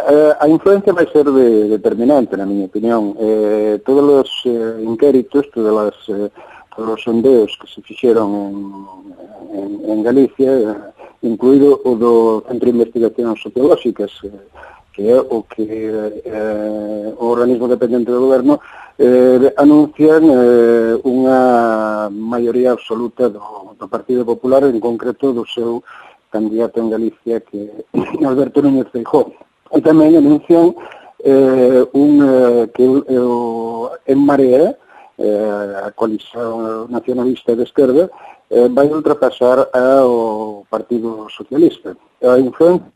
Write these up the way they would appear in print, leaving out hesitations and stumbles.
a influencia vai ser determinante, na miña opinión. Todos os inquéritos, todos os sondeos que se fixeron en Galicia, incluído o do Centro de Investigacións Sociolóxicas, que é o que o organismo dependente do goberno, anuncian unha maioría absoluta do Partido Popular, en concreto do seu candidato en Galicia, que é Alberto Núñez Feijóo. E tamén anuncian que En Marea, a coalición nacionalista de esquerda, vai ultrapasar ao Partido Socialista. A influencia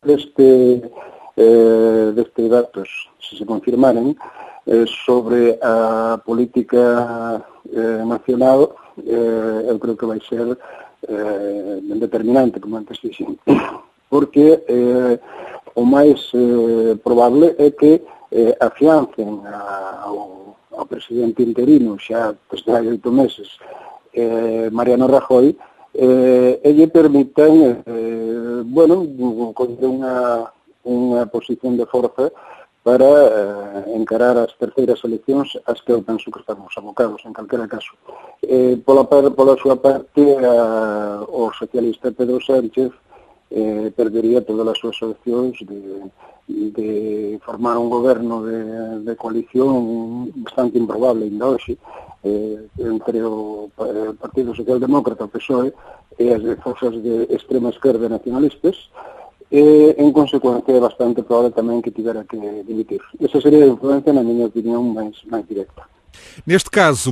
destes datos, se confirmaran, sobre a política nacional, eu creo que vai ser determinante, como antes dixen, porque o máis probable é que afiancen ao presidente interino xa desde hai 8 meses, Mariano Rajoy, e lle permitan coller unha posición de forza para encarar as terceiras eleccións as que eu penso que estamos abocados en calquera caso. Pola súa parte, o socialista Pedro Sánchez perdería todas as súas opcións de formar un goberno de coalición bastante improbable ainda hoxe entre o Partido Socialdemócrata, o PSOE, e as forzas de extrema esquerda nacionalistas, e en consecuencia é bastante probable tamén que tivera que dimitir. Esa sería a influencia, na miña opinión, máis directa. Neste caso,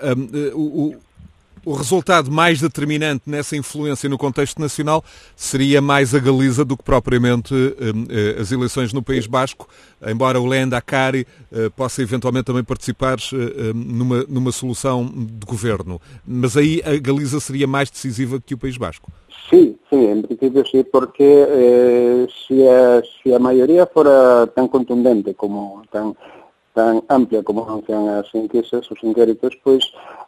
o resultado mais determinante nessa influência no contexto nacional seria mais a Galiza do que propriamente as eleições no País Basco, embora o Lehendakari possa eventualmente também participar numa solução de governo. Mas aí a Galiza seria mais decisiva que o País Basco. Sí, en principio sí, porque si a maioría fora tan contundente como tan amplia como anuncian as enquisas, os inquéritos, pois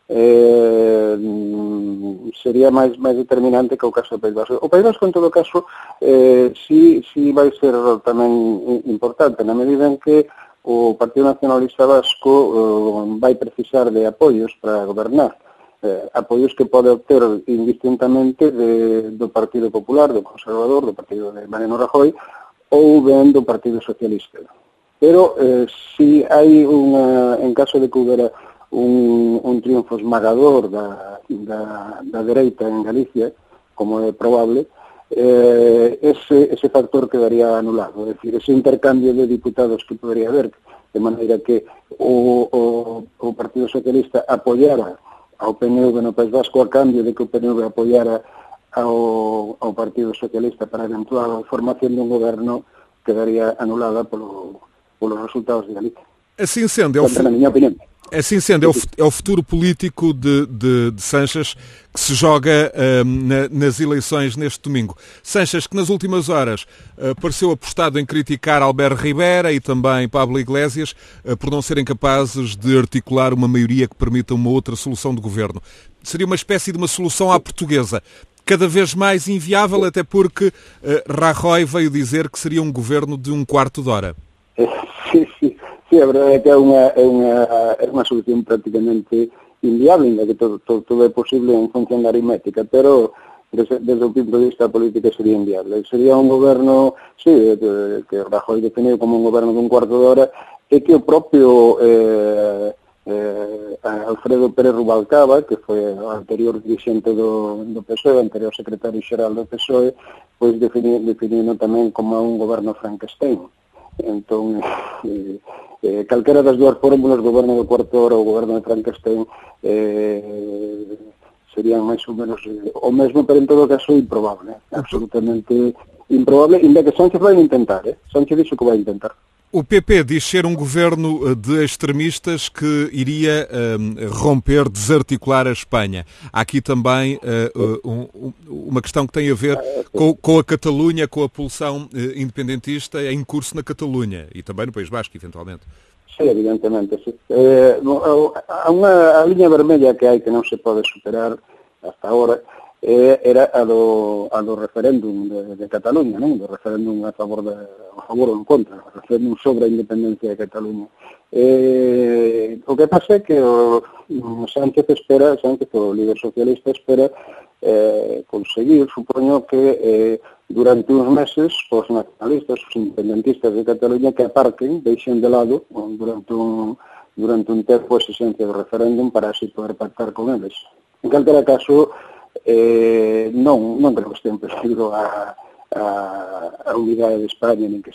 sería máis determinante que o caso do País Vasco. O País Vasco, en todo caso, sí vai ser tamén importante, na medida en que o Partido Nacionalista Vasco vai precisar de apoios para gobernar. Apoios que pode obter indistintamente do Partido Popular, do Conservador, do partido de Mariano Rajoy, ou ben do Partido Socialista. Pero si hai en caso de que houbera un triunfo esmagador da dereita en Galicia, como é probable, ese factor quedaría anulado. É dicir, ese intercambio de diputados que podría haber, de maneira que o Partido Socialista apoiara ao PNV no País Vasco a cambio de que o PNV apoiara ao Partido Socialista para a eventual formación de un goberno, quedaría anulada polos resultados de Galicia. Assim sendo, na minha opinião. Assim sendo, é o futuro político de Sanches que se joga nas eleições neste domingo. Sanches, que nas últimas horas pareceu apostado em criticar Albert Rivera e também Pablo Iglesias por não serem capazes de articular uma maioria que permita uma outra solução de governo. Seria uma espécie de uma solução à portuguesa, cada vez mais inviável, até porque Rajoy veio dizer que seria um governo de um quarto de hora. Sí, a verdade é que é unha solución prácticamente inviable, ainda que todo é posible en función da aritmética, pero desde o punto de vista político sería inviable. Sería un goberno, sí, que Rajoy definiu como un goberno de un cuarto de hora, e que o propio Alfredo Pérez Rubalcaba, que foi o anterior dirixente do PSOE, o anterior secretario xeral do PSOE, pois definiu tamén como un goberno Frankenstein. Entón, calquera das dúas fórmulas, goberno do cuarto hora ou goberno de Frankenstein, serían máis ou menos o mesmo, pero en todo caso improbable, absolutamente improbable, ainda que Sánchez vai intentar, Sánchez dixo que vai intentar. O PP diz ser um governo de extremistas que iria romper, desarticular a Espanha. Há aqui também uma questão que tem a ver com a Catalunha, com a pulsão independentista em curso na Catalunha e também no País Basco, eventualmente. Sí, evidentemente, sí. Há unha liña vermella que hai que non se pode superar hasta agora, era a do referéndum de Cataluña, non? Do referéndum a favor ou en contra, o referéndum sobre a independencia de Cataluña. O que pasa é que o Sánchez, o líder socialista, espera conseguir, supoño que durante uns meses os nacionalistas, os independentistas de Cataluña que aparquen, deixen de lado durante un tempo a exigencia do referéndum para así poder pactar con eles. En calquera caso, non creo que este en peligro a unidade de España, nin que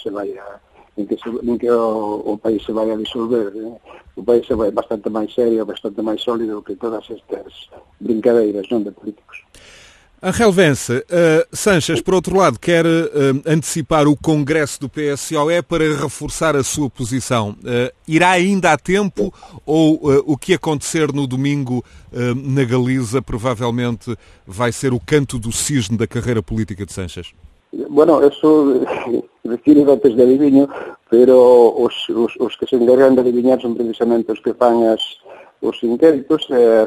o país se vai a disolver. O país é bastante máis serio, bastante máis sólido que todas estas brincadeiras, non, de políticos. Angel Vence, Sanches, por outro lado, quer antecipar o congresso do PSOE para reforçar a sua posição. Irá ainda a tempo ou o que acontecer no domingo na Galiza provavelmente vai ser o canto do cisne da carreira política de Sanches? Bueno, eso requiere dotes de adivinho, pero os que se encargan de adivinhar son precisamente os que fan os inquéritos.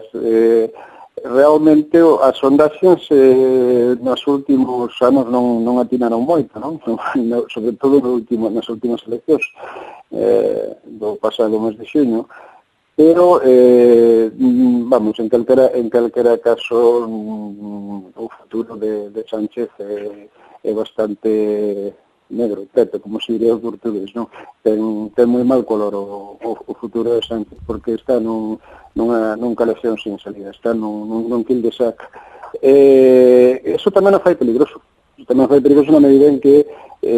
Realmente as sondaxes nos últimos anos non atinaron moito, non? Sobre todo nas últimas eleccións do pasado mes de xuño, pero vamos, en calquera caso o futuro de Sánchez é bastante negro, teto, como se diría o portugués, non? Ten moi mal color o futuro de Sánchez, porque está nun calefón sin salida, está nun kill de sac. Eso tamén o fai peligroso. Tamén o fai peligroso na medida en que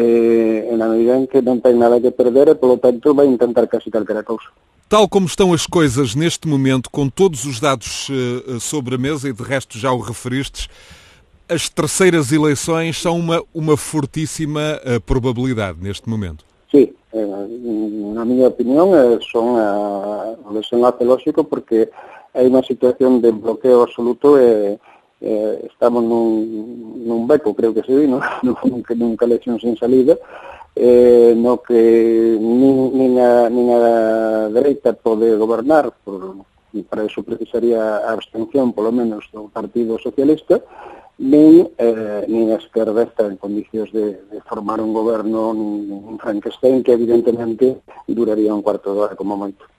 non ten nada que perder e, polo tanto, vai intentar casi calquera cousa. Tal como estão as coisas neste momento, com todos os dados sobre a mesa, e de resto já o referistes, as terceiras eleições são uma fortíssima probabilidade neste momento. Sí, na miña opinión son o desenlace lógico, porque hai unha situación de bloqueo absoluto e estamos nun beco, creo que se di, nun calefón sin salida, no que nin a dereita pode gobernar, para eso precisaría a abstención, polo menos, do Partido Socialista, nin a esquerda está en condicións de formar un goberno, un Frankenstein que evidentemente duraría un cuarto de hora como moito.